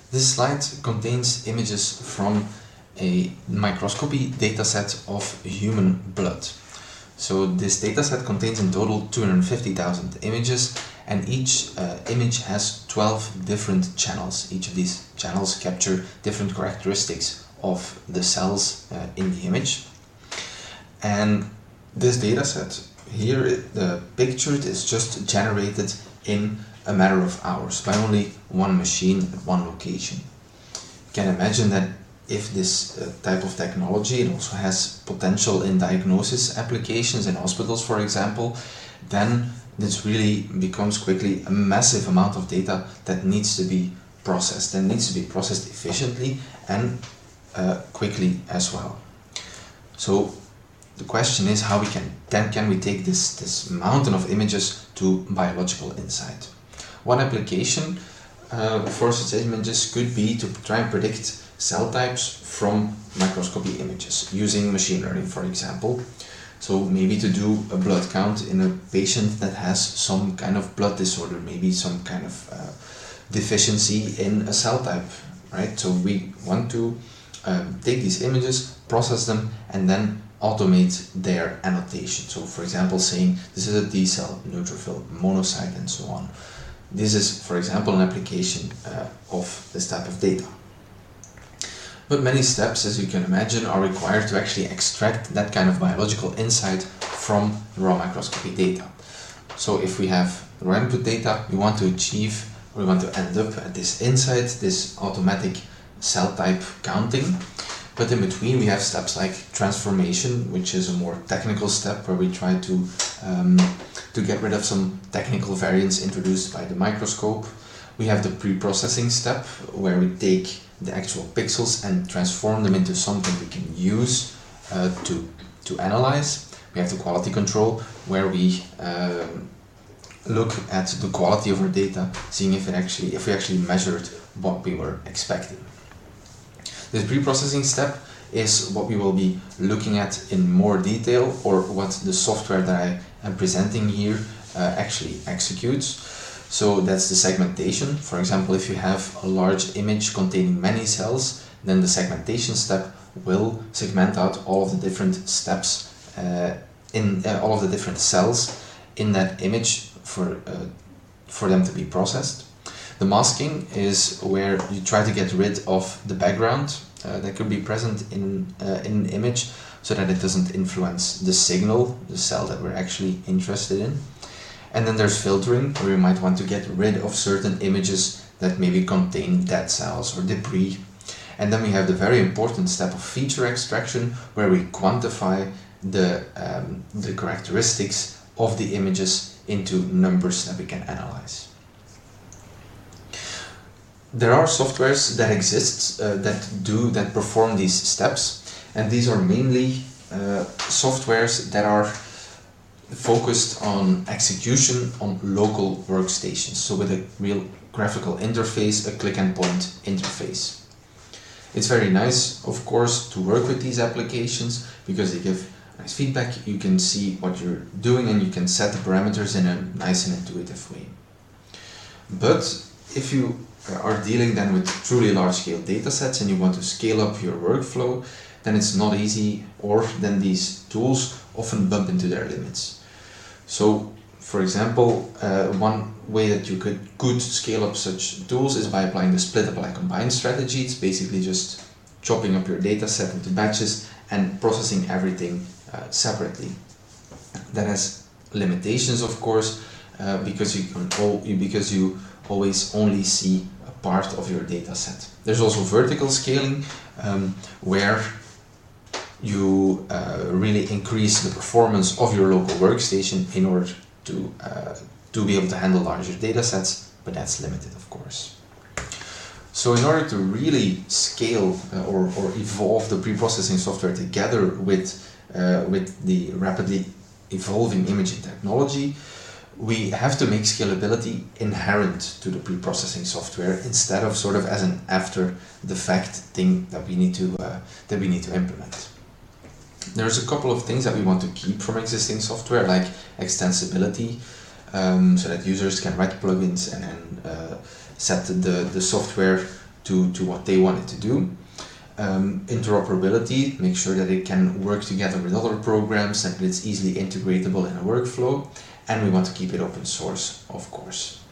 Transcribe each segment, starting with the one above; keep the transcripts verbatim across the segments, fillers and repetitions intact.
This slide contains images from a microscopy dataset of human blood. So this dataset contains in total two hundred fifty thousand images, and each uh, image has twelve different channels. Each of these channels capture different characteristics of the cells uh, in the image. And this dataset here, the pictured, is just generated in a matter of hours by only one machine at one location. You can imagine that if this uh, type of technology, it also has potential in diagnosis applications in hospitals, for example, then this really becomes quickly a massive amount of data that needs to be processed and needs to be processed efficiently and uh, quickly as well. So the question is how we can then can we take this, this mountain of images to biological insight. One application uh, for such images could be to try and predict cell types from microscopy images using machine learning, for example. So maybe to do a blood count in a patient that has some kind of blood disorder, maybe some kind of uh, deficiency in a cell type, right? So we want to um, take these images, process them, and then automate their annotation. So for example, saying this is a T cell, neutrophil, monocyte, and so on. This is, for example, an application uh, of this type of data. But many steps, as you can imagine, are required to actually extract that kind of biological insight from raw microscopy data. So if we have raw input data, we want to achieve, we want to end up at this insight, this automatic cell type counting. But in between we have steps like transformation, which is a more technical step where we try to, um, to get rid of some technical variants introduced by the microscope. We have the pre-processing step where we take the actual pixels and transform them into something we can use uh, to, to analyze. We have the quality control where we um, look at the quality of our data, seeing if it actually, if we actually measured what we were expecting. This pre-processing step is what we will be looking at in more detail, or what the software that I am presenting here uh, actually executes. So that's the segmentation. For example, if you have a large image containing many cells, then the segmentation step will segment out all of the different steps uh, in uh, all of the different cells in that image for, uh, for them to be processed. The masking is where you try to get rid of the background uh, that could be present in, uh, in an image so that it doesn't influence the signal, the cell that we're actually interested in. And then there's filtering, where you might want to get rid of certain images that maybe contain dead cells or debris. And then we have the very important step of feature extraction, where we quantify the, um, the characteristics of the images into numbers that we can analyze. There are softwares that exist uh, that do, that perform these steps, and these are mainly uh, softwares that are focused on execution on local workstations, so with a real graphical interface, a click and point interface. It's very nice, of course, to work with these applications because they give nice feedback, you can see what you're doing and you can set the parameters in a nice and intuitive way. But if you are dealing then with truly large-scale data sets and you want to scale up your workflow, then it's not easy, or then these tools often bump into their limits. So, for example, uh, one way that you could, could scale up such tools is by applying the split apply combine strategy. It's basically just chopping up your data set into batches and processing everything uh, separately. That has limitations, of course, uh, because you can all, because you always only see a part of your data set. There's also vertical scaling, um, where you uh, really increase the performance of your local workstation in order to, uh, to be able to handle larger data sets, but that's limited, of course. So in order to really scale uh, or, or evolve the pre-processing software together with, uh, with the rapidly evolving imaging technology, we have to make scalability inherent to the pre-processing software instead of sort of as an after-the-fact thing that we need to, uh, that we need to implement. There's a couple of things that we want to keep from existing software, like extensibility, um, so that users can write plugins and then uh, set the, the software to, to what they want it to do. Um, interoperability, make sure that it can work together with other programs and that it's easily integratable in a workflow. And we want to keep it open source, of course.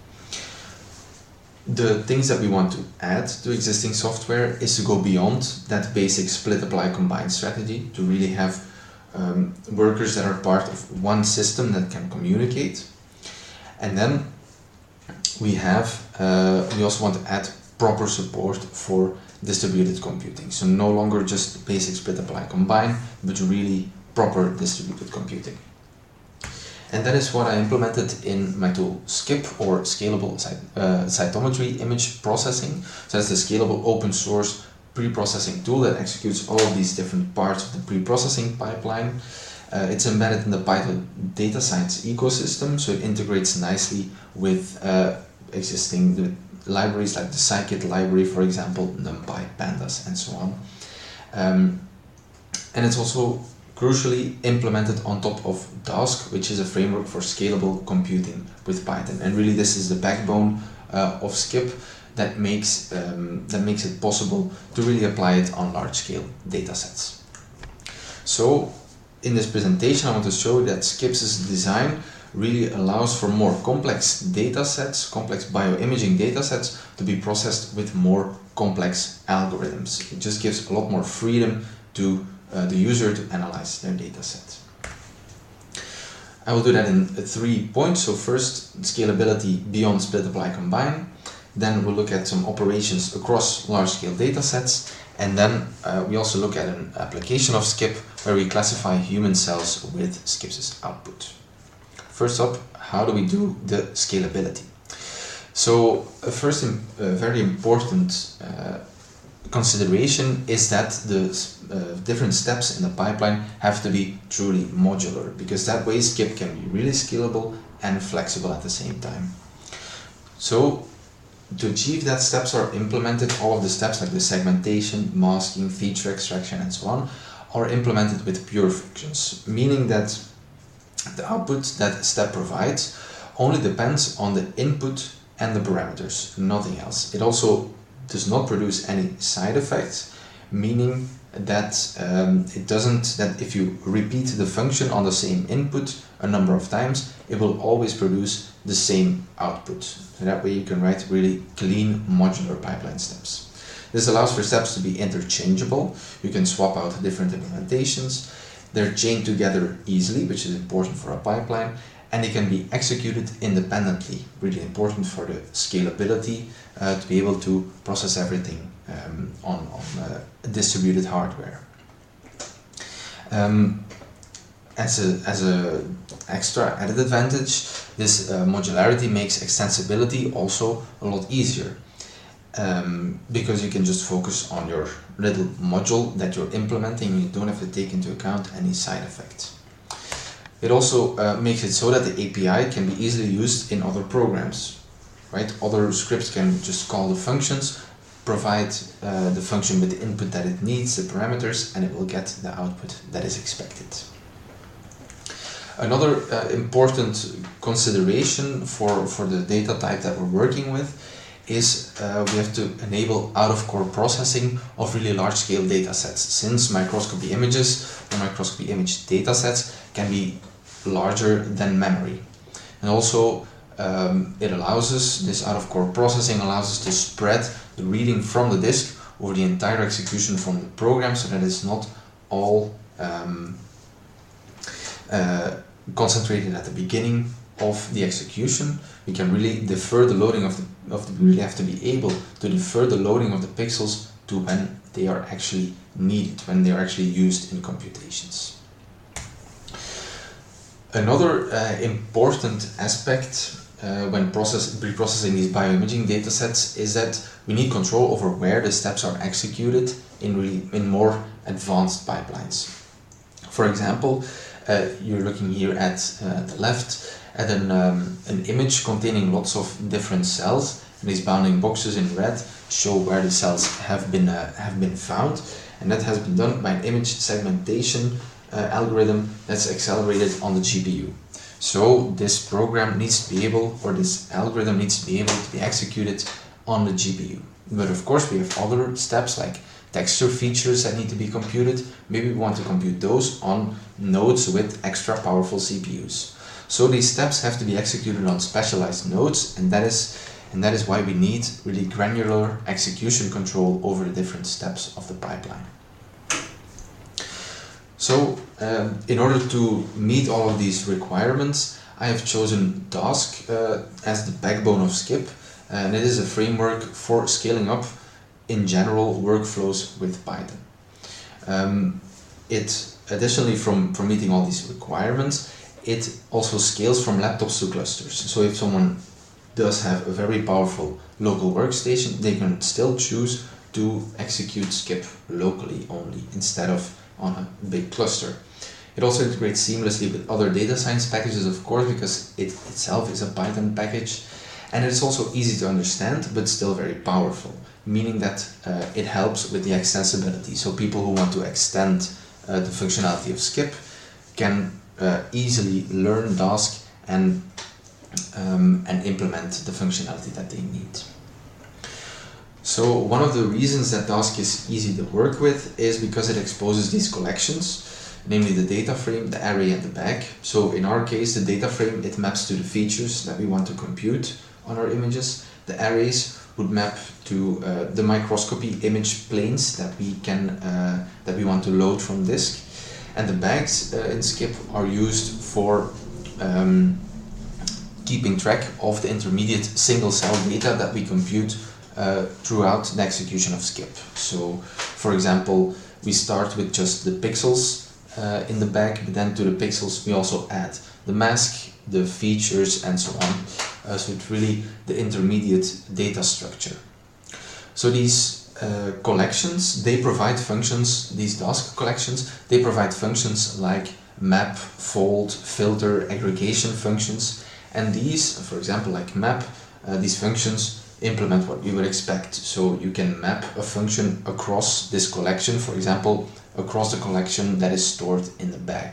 The things that we want to add to existing software is to go beyond that basic split, apply, combine strategy, to really have um, workers that are part of one system that can communicate. And then we have, uh, we also want to add proper support for distributed computing. So no longer just basic split, apply, combine, but really proper distributed computing. And that is what I implemented in my tool Skip, or Scalable uh, Cytometry Image Processing. So that's the scalable open source pre-processing tool that executes all of these different parts of the pre-processing pipeline. Uh, it's embedded in the Python data science ecosystem, so it integrates nicely with uh, existing the libraries like the scikit library, for example, NumPy, Pandas, and so on. Um, and it's also crucially implemented on top of Dask, which is a framework for scalable computing with Python. And really this is the backbone uh, of Skip that makes, um, that makes it possible to really apply it on large-scale data sets. So in this presentation I want to show that Skip's design really allows for more complex data sets, complex bioimaging data sets, to be processed with more complex algorithms. It just gives a lot more freedom to uh, the user to analyze their data set. I will do that in three points. So first, scalability beyond split, apply, combine. Then we'll look at some operations across large-scale data sets. And then uh, we also look at an application of Skip where we classify human cells with Skip's output. First up, how do we do the scalability? So a first uh, very important uh, consideration is that the uh, different steps in the pipeline have to be truly modular, because that way Skip can be really scalable and flexible at the same time. So to achieve that, steps are implemented, all of the steps like the segmentation, masking, feature extraction and so on are implemented with pure functions, meaning that the output that step provides only depends on the input and the parameters, nothing else. It also does not produce any side effects, meaning that um, it doesn't, that if you repeat the function on the same input a number of times, it will always produce the same output. So that way you can write really clean modular pipeline steps. This allows for steps to be interchangeable. You can swap out different implementations. They're chained together easily, which is important for a pipeline, and they can be executed independently, really important for the scalability, uh, to be able to process everything um, on, on uh, distributed hardware. Um, as a, as a extra added advantage, this uh, modularity makes extensibility also a lot easier. Um, because you can just focus on your little module that you're implementing and you don't have to take into account any side effects. It also uh, makes it so that the A P I can be easily used in other programs, right? Other scripts can just call the functions, provide uh, the function with the input that it needs, the parameters, and it will get the output that is expected. Another uh, important consideration for, for the data type that we're working with is uh, we have to enable out-of-core processing of really large-scale data sets, since microscopy images or microscopy image data sets can be larger than memory. And also um, it allows us, this out-of-core processing allows us to spread the reading from the disk over the entire execution from the program, so that it's not all um, uh, concentrated at the beginning of the execution. We can really defer the loading of the, of the, we really have to be able to defer the loading of the pixels to when they are actually needed, when they are actually used in computations. Another uh, important aspect uh, when process, pre-processing these bioimaging data sets is that we need control over where the steps are executed in, really, in more advanced pipelines. For example, uh, you're looking here at uh, the left at an, um, an image containing lots of different cells, and these bounding boxes in red show where the cells have been, uh, have been found, and that has been done by an image segmentation uh, algorithm that's accelerated on the G P U. So this program needs to be able, or this algorithm needs to be able to be executed on the G P U. But of course we have other steps like texture features that need to be computed. Maybe we want to compute those on nodes with extra powerful C P Us. So these steps have to be executed on specialized nodes, and that is and that is why we need really granular execution control over the different steps of the pipeline. So um, in order to meet all of these requirements, I have chosen Dask uh, as the backbone of Skip, and it is a framework for scaling up in general workflows with Python. Um, it additionally from, from meeting all these requirements, it also scales from laptops to clusters. So if someone does have a very powerful local workstation, they can still choose to execute Skip locally only instead of on a big cluster. It also integrates seamlessly with other data science packages, of course, because it itself is a Python package, and it's also easy to understand but still very powerful, meaning that uh, it helps with the extensibility. So people who want to extend uh, the functionality of Skip can uh, easily learn Dask and um, and implement the functionality that they need. So one of the reasons that Dask is easy to work with is because it exposes these collections, namely the data frame, the array, and the bag. So in our case, the data frame, it maps to the features that we want to compute on our images. The arrays would map to uh, the microscopy image planes that we can uh, that we want to load from disk, and the bags uh, in Skip are used for um, keeping track of the intermediate single cell data that we compute uh, throughout the execution of Skip. So, for example, we start with just the pixels uh, in the bag, but then to the pixels we also add the mask, the features, and so on. Uh, so it's really the intermediate data structure. So these uh, collections, they provide functions, these Dask collections, they provide functions like map, fold, filter, aggregation functions. And these, for example, like map, uh, these functions implement what we would expect. So you can map a function across this collection, for example, across the collection that is stored in the bag.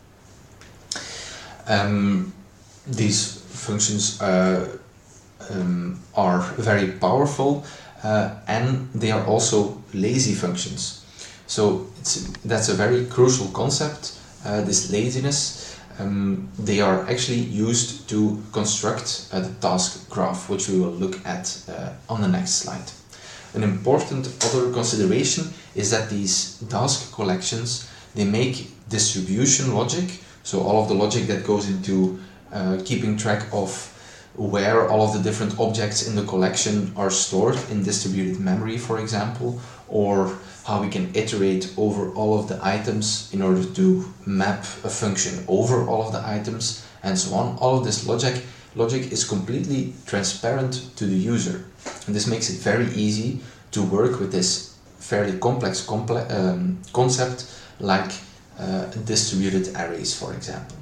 Um, these functions uh, um, are very powerful uh, and they are also lazy functions. So it's, that's a very crucial concept, uh, this laziness. Um, they are actually used to construct uh, the task graph, which we will look at uh, on the next slide. An important other consideration is that these Dask collections, they make distribution logic, so all of the logic that goes into uh, keeping track of where all of the different objects in the collection are stored in distributed memory, for example, or how we can iterate over all of the items in order to map a function over all of the items, and so on. All of this logic logic is completely transparent to the user, and this makes it very easy to work with this fairly complex comple um, concept like uh, distributed arrays, for example.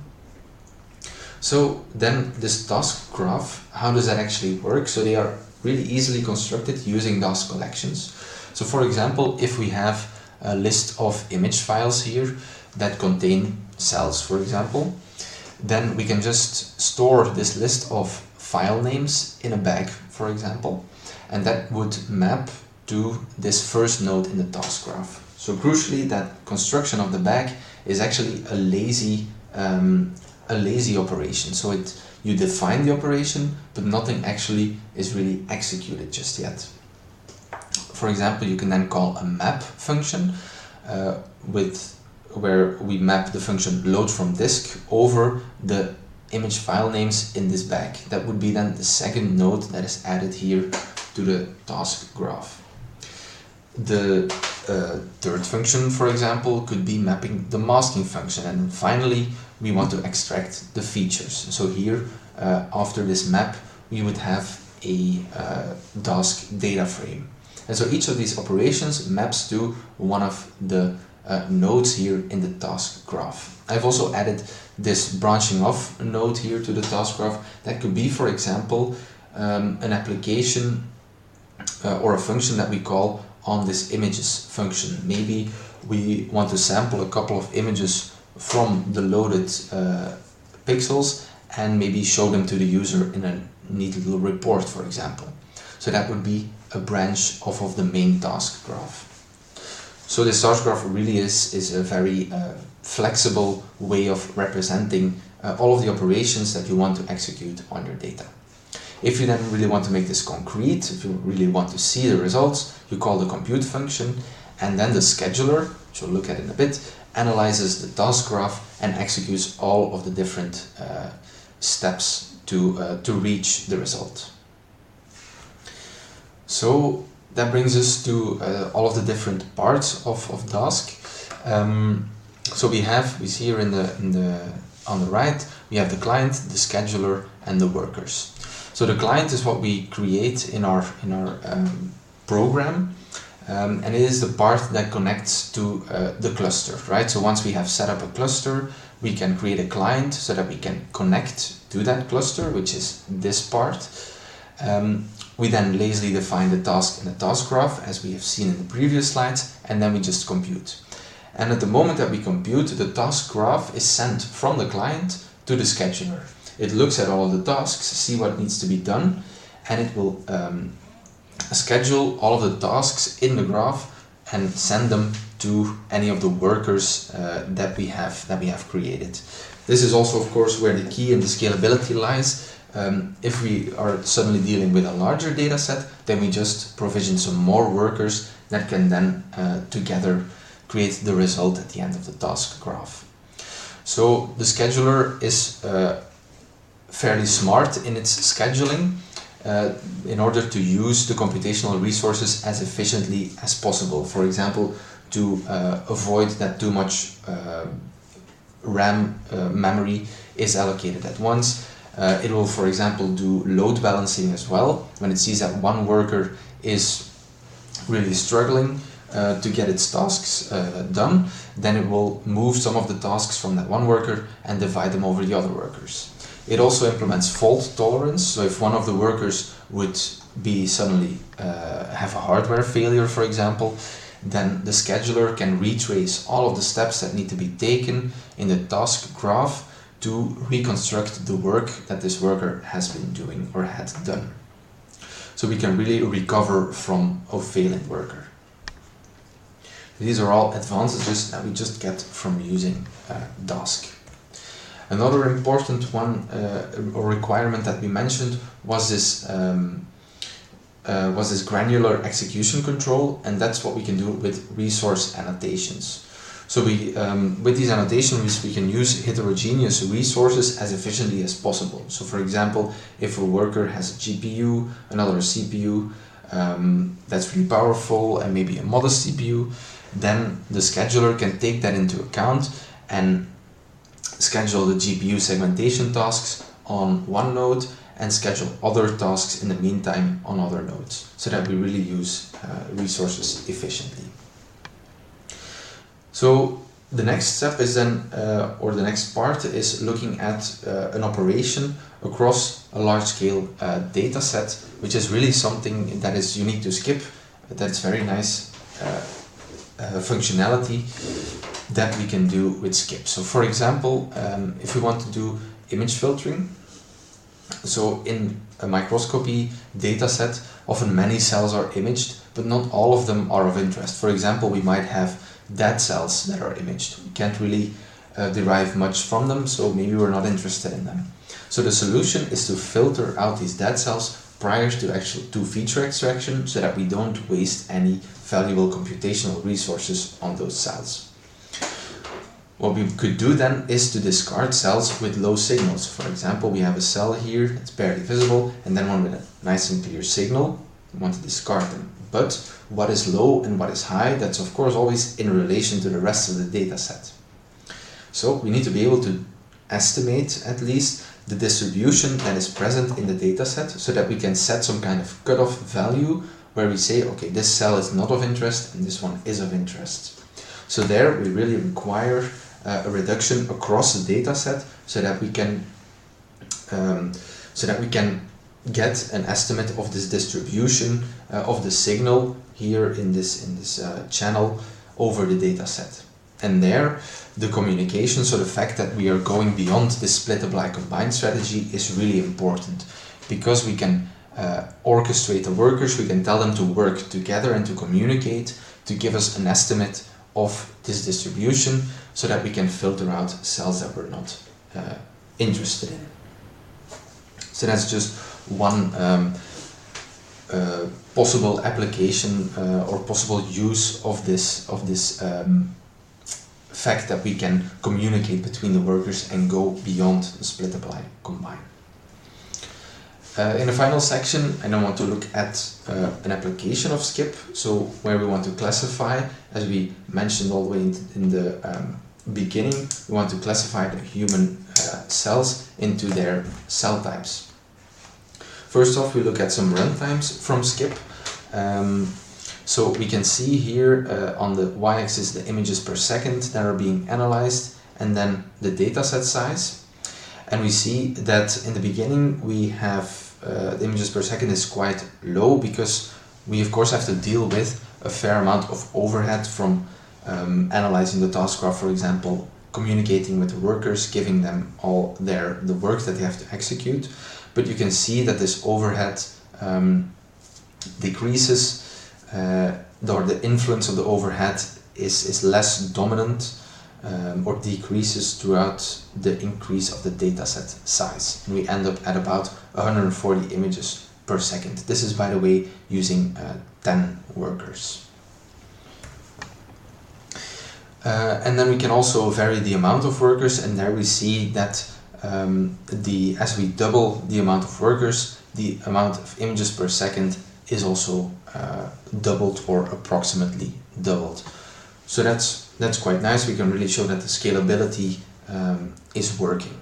So then this task graph, how does that actually work? So they are really easily constructed using Dask collections. So for example, if we have a list of image files here that contain cells, for example, then we can just store this list of file names in a bag, for example, and that would map to this first node in the task graph. So crucially, that construction of the bag is actually a lazy um, a lazy operation. So it you define the operation, but nothing actually is really executed just yet. For example, you can then call a map function uh, with where we map the function load from disk over the image file names in this bag. That would be then the second node that is added here to the task graph. The uh, third function, for example, could be mapping the masking function, and finally we want to extract the features. So here, uh, after this map, we would have a uh, Dask data frame. And so each of these operations maps to one of the uh, nodes here in the task graph. I've also added this branching off node here to the task graph. That could be, for example, um, an application uh, or a function that we call on this images function. Maybe we want to sample a couple of images from the loaded uh, pixels and maybe show them to the user in a neat little report, for example. So that would be a branch off of the main task graph. So this task graph really is, is a very uh, flexible way of representing uh, all of the operations that you want to execute on your data. If you then really want to make this concrete, if you really want to see the results, you call the compute function, and then the scheduler, which we'll look at in a bit, analyzes the task graph and executes all of the different uh, steps to, uh, to reach the result. So that brings us to uh, all of the different parts of, of Dask. Um, so we have, we see here in the, in the, on the right, we have the client, the scheduler, and the workers. So the client is what we create in our, in our um, program, um, and it is the part that connects to uh, the cluster, right? So once we have set up a cluster, we can create a client so that we can connect to that cluster, which is this part. Um, we then lazily define the task in the task graph, as we have seen in the previous slides, and then we just compute. And at the moment that we compute, the task graph is sent from the client to the scheduler. It looks at all of the tasks, see what needs to be done, and it will um, schedule all of the tasks in the graph and send them to any of the workers uh, that we have that we have created. This is also, of course, where the key and the scalability lies. Um, if we are suddenly dealing with a larger data set, then we just provision some more workers that can then uh, together create the result at the end of the task graph. So the scheduler is uh, fairly smart in its scheduling uh, in order to use the computational resources as efficiently as possible. For example, to uh, avoid that too much uh, RAM uh, memory is allocated at once. Uh, it will, for example, do load balancing as well. When it sees that one worker is really struggling uh, to get its tasks uh, done, then it will move some of the tasks from that one worker and divide them over the other workers. It also implements fault tolerance, so if one of the workers would be suddenly uh, have a hardware failure, for example, then the scheduler can retrace all of the steps that need to be taken in the task graph to reconstruct the work that this worker has been doing or had done. So we can really recover from a failing worker. These are all advantages that we just get from using uh, Dask. Another important one uh, or requirement that we mentioned was this um, uh, was this granular execution control, and that's what we can do with resource annotations. So we, um, with these annotations, we can use heterogeneous resources as efficiently as possible. So for example, if a worker has a G P U, another C P U, um, that's really powerful, and maybe a modest C P U, then the scheduler can take that into account and schedule the G P U segmentation tasks on one node and schedule other tasks in the meantime on other nodes, so that we really use uh, resources efficiently. So the next step is then, uh, or the next part is looking at uh, an operation across a large-scale uh, data set, which is really something that is unique to Skip. That's very nice uh, uh, functionality that we can do with Skip. So for example, um, if we want to do image filtering, so in a microscopy data set, often many cells are imaged, but not all of them are of interest. For example, we might have dead cells that are imaged. We can't really uh, derive much from them, so maybe we're not interested in them. So the solution is to filter out these dead cells prior to actual to feature extraction, so that we don't waste any valuable computational resources on those cells. What we could do then is to discard cells with low signals. For example, we have a cell here that's barely visible, and then one with a nice and clear signal. We want to discard them. But what is low and what is high, that's of course always in relation to the rest of the data set. So we need to be able to estimate at least the distribution that is present in the data set, so that we can set some kind of cutoff value where we say, okay, this cell is not of interest and this one is of interest. So there we really require uh, a reduction across the data set, so that we can um, so that we can get an estimate of this distribution uh, of the signal here in this in this uh, channel over the data set. And there the communication, so the fact that we are going beyond this split apply combine strategy, is really important, because we can uh, orchestrate the workers. We can tell them to work together and to communicate to give us an estimate of this distribution so that we can filter out cells that we're not uh, interested in. So that's just one um, uh, possible application uh, or possible use of this of this um, fact that we can communicate between the workers and go beyond the split apply combine. Uh, in the final section, I now want to look at uh, an application of skip, so where we want to classify, as we mentioned all the way in, in the um, beginning, we want to classify the human uh, cells into their cell types. First off, we look at some runtimes from skip. Um, so we can see here uh, on the y-axis the images per second that are being analyzed, and then the dataset size. And we see that in the beginning we have uh, the images per second is quite low because we of course have to deal with a fair amount of overhead from um, analyzing the task graph, for example, communicating with the workers, giving them all their the work that they have to execute. But you can see that this overhead um, decreases, uh, or the influence of the overhead is, is less dominant um, or decreases throughout the increase of the dataset size. And we end up at about one hundred forty images per second. This is, by the way, using uh, ten workers. Uh, and then we can also vary the amount of workers, and there we see that um, the as we double the amount of workers, the amount of images per second is also uh, doubled or approximately doubled. So that's that's quite nice. We can really show that the scalability um, is working.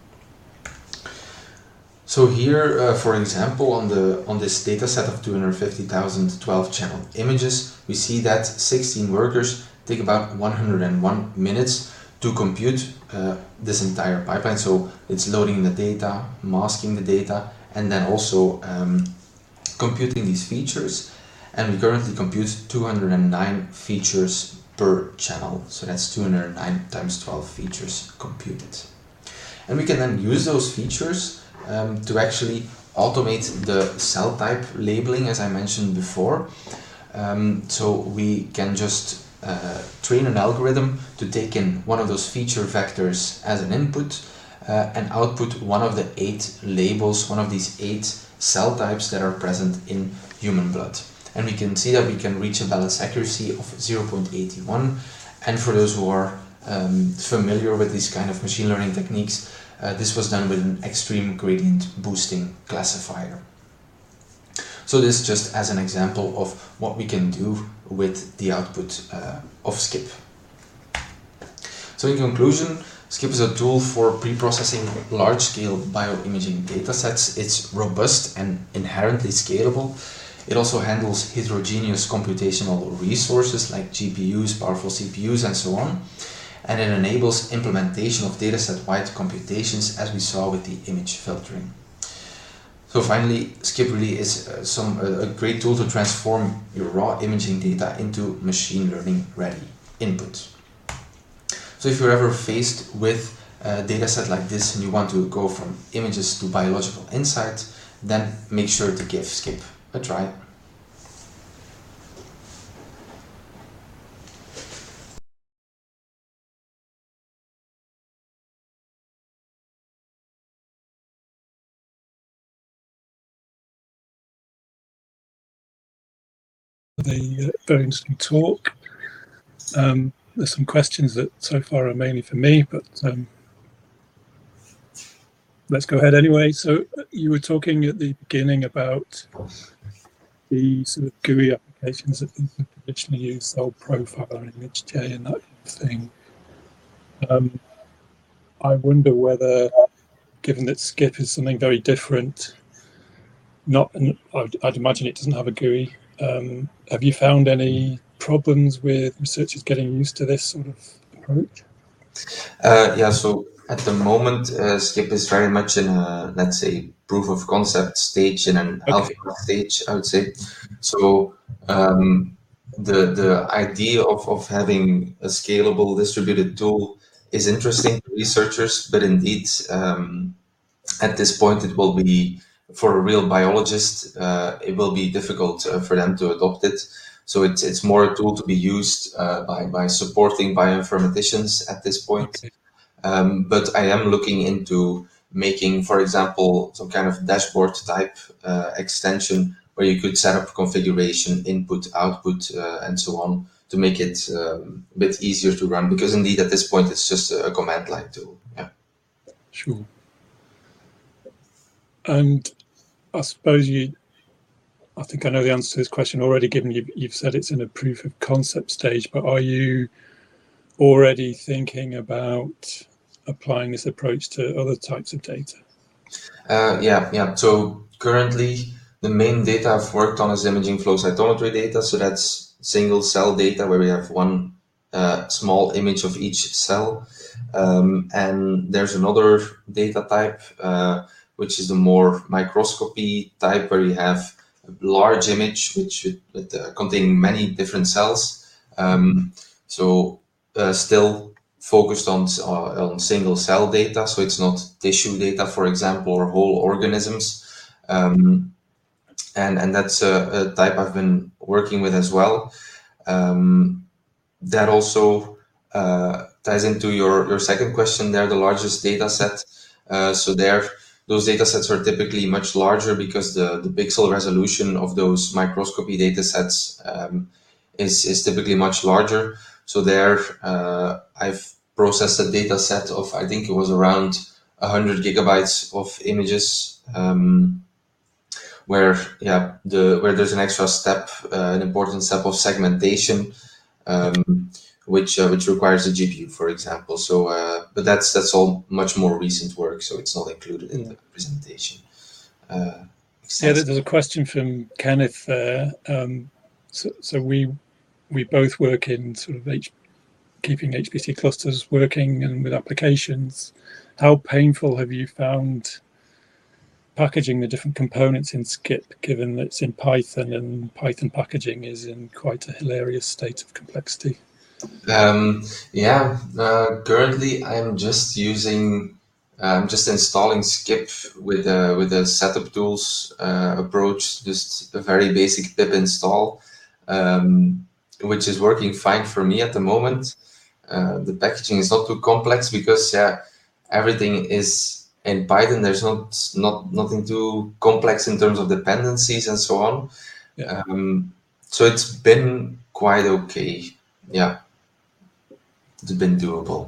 So here, uh, for example, on the on this data set of two hundred fifty thousand twelve channel images, we see that sixteen workers take about one hundred one minutes to compute uh, this entire pipeline. So it's loading the data, masking the data, and then also um, computing these features. And we currently compute two hundred nine features per channel. So that's two hundred nine times twelve features computed. And we can then use those features um, to actually automate the cell type labeling, as I mentioned before. Um, so we can just uh, train an algorithm to take in one of those feature vectors as an input uh, and output one of the eight labels, one of these eight cell types that are present in human blood. And we can see that we can reach a balance accuracy of zero point eight one. And for those who are um, familiar with these kind of machine learning techniques, uh, this was done with an extreme gradient boosting classifier. So this just as an example of what we can do with the output uh, of skip. So in conclusion, skip is a tool for pre-processing large-scale bioimaging datasets. It's robust and inherently scalable. It also handles heterogeneous computational resources like G P Us, powerful C P Us, and so on. And it enables implementation of dataset-wide computations, as we saw with the image filtering. So finally, skip really is uh, some, uh, a great tool to transform your raw imaging data into machine learning ready input. So if you're ever faced with a data set like this and you want to go from images to biological insight, then make sure to give skip a try. The uh, very interesting talk. Um, there's some questions that so far are mainly for me, but um, let's go ahead anyway. So you were talking at the beginning about the sort of G U I applications that people traditionally use, cell profiler and ImageJ and that kind of thing. Um, I wonder whether, given that skip is something very different, not, I'd, I'd imagine it doesn't have a G U I. Um, have you found any problems with researchers getting used to this sort of approach? Uh, yeah, so at the moment, uh, skip is very much in a, let's say, proof of concept stage, in an Okay. alpha stage, I would say. So um, the the idea of, of having a scalable distributed tool is interesting to researchers, but indeed, um, at this point, it will be for a real biologist, uh, it will be difficult uh, for them to adopt it. So it's it's more a tool to be used uh, by by supporting bioinformaticians at this point. Okay. Um, but I am looking into making, for example, some kind of dashboard type uh, extension where you could set up configuration, input, output, uh, and so on to make it um, a bit easier to run. Because indeed, at this point, it's just a command line tool. Yeah. Sure. And I suppose you, I think I know the answer to this question already, given you've, you've said it's in a proof of concept stage, but are you already thinking about applying this approach to other types of data? Uh, yeah, yeah. So currently, the main data I've worked on is imaging flow cytometry data. So that's single cell data where we have one uh, small image of each cell. Um, and there's another data type, uh, which is the more microscopy type, where you have a large image which with, uh, containing many different cells. Um, so uh, still focused on uh, on single cell data, so it's not tissue data, for example, or whole organisms. Um, and and that's a, a type I've been working with as well. Um, that also uh, ties into your, your second question there, the largest data set. Uh, so there, those data sets are typically much larger because the, the pixel resolution of those microscopy data sets um, is, is typically much larger. So there, uh, I've processed a data set of, I think it was around one hundred gigabytes of images. Um, where yeah the where there's an extra step, uh, an important step of segmentation, um, which uh, which requires a G P U, for example. So, uh, but that's that's all much more recent work, so it's not included in the presentation. Uh, yeah, there's a question from Kenneth there. Um, so, so we we both work in sort of H, keeping H P C clusters working and with applications. How painful have you found packaging the different components in Skip, given that it's in Python and Python packaging is in quite a hilarious state of complexity? Um, yeah, uh, currently I'm just using, I'm just installing Skip with a, with a setup tools uh, approach, just a very basic pip install, um, which is working fine for me at the moment. Uh, the packaging is not too complex because yeah, everything is in Python. There's not not nothing too complex in terms of dependencies and so on. Yeah. Um, so it's been quite okay. Yeah, it's been doable.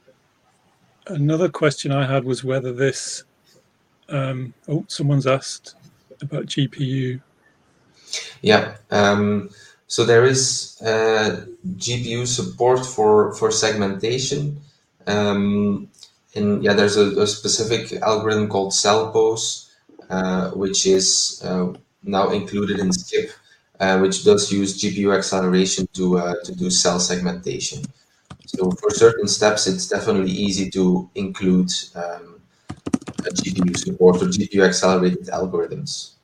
Another question I had was whether this. Um, oh, someone's asked about G P U. Yeah. Um, so there is uh, G P U support for for segmentation. Um, and yeah, there's a, a specific algorithm called CellPose, uh, which is uh, now included in Skip, uh, which does use G P U acceleration to uh, to do cell segmentation. So for certain steps, it's definitely easy to include um, a G P U support or G P U accelerated algorithms.